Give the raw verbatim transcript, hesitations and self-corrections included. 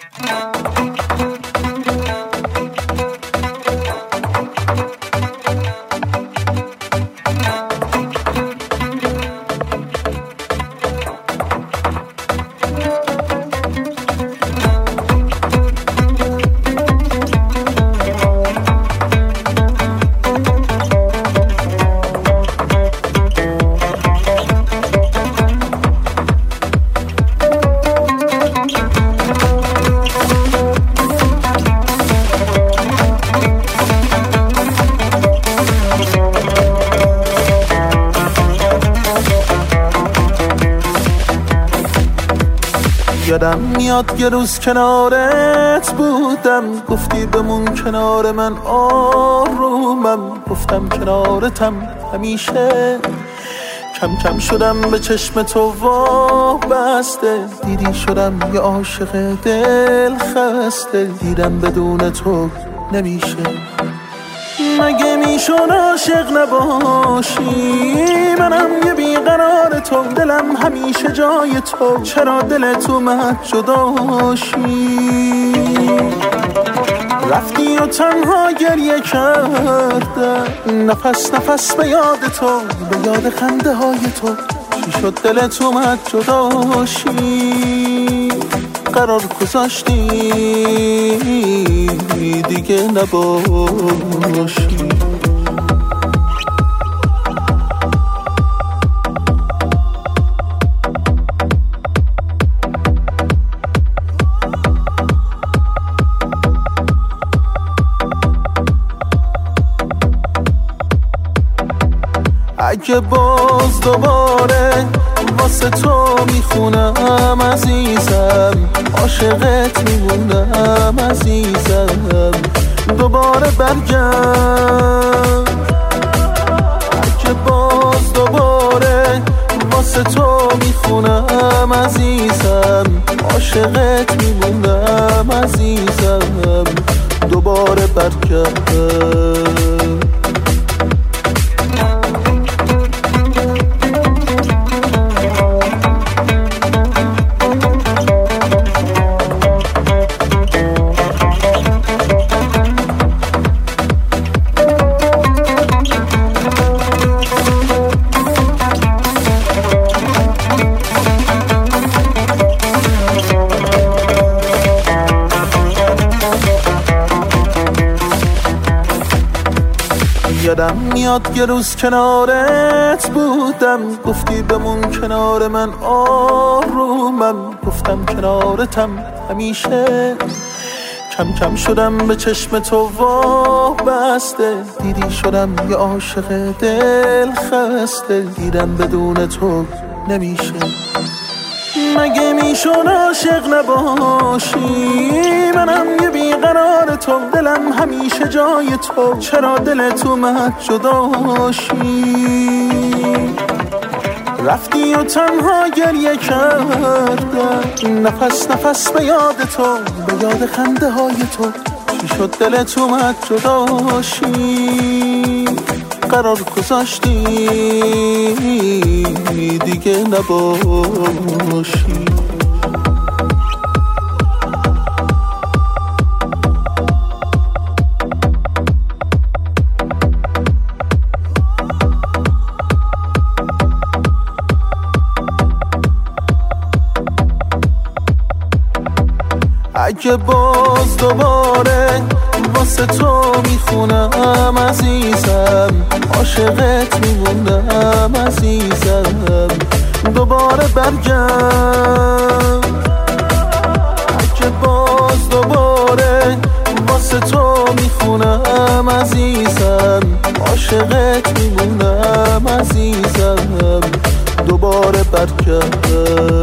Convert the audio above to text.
یادم میاد یه روز کنارت بودم، گفتی بمون کنار من آرومم، گفتم کنارتم همیشه. کم کم شدم به چشم تو وابسته، دیدی شدم یه عاشق دل خسته، دیدم بدون تو نمیشه. مگه میشون عاشق نباشی؟ منم یه بیقرار تو، دلم همیشه جای تو، چرا دل تو من جداشی؟ رفتی و تنها گریه کردم، نفس نفس به یاد تو، به یاد خنده های تو، چی شد دل تو من جداشی؟ قرار گذاشتی دیگه نباشی. اگه باز دوباره واسه تو میخونم عزیزم، عاشقت میمونم عزیزم، دوباره برگرد. اگه باز دوباره واسه تو میخونم عزیزم، عاشقت میمونم عزیزم، دوباره برگرد. یادم میاد یه روز کنارت بودم، گفتی بمون کنار من آرومم، گفتم کنارتم همیشه. کم کم شدم به چشم تو وابسته، دیدی شدم یه عاشق دل خسته، دیدم بدون تو نمیشه. مگه میشون عاشق نباشی؟ منم یه بیقرار تو، دلم همیشه جای تو، چرا دل تو من جداشی؟ رفتی و تنها گریه کردم، نفس نفس به یاد تو، به یاد خنده های تو، چی شد دل تو من جداشی؟ قرار گذاشتی دیگه نباشی. اگه باز دوباره واسه تو میخونم عزیزم، عاشقت میمونم عزیزم، دوباره برگرد. اگه باز دوباره واسه تو میخونم عزیزم، عاشقت میمونم عزیزم، دوباره برگرد.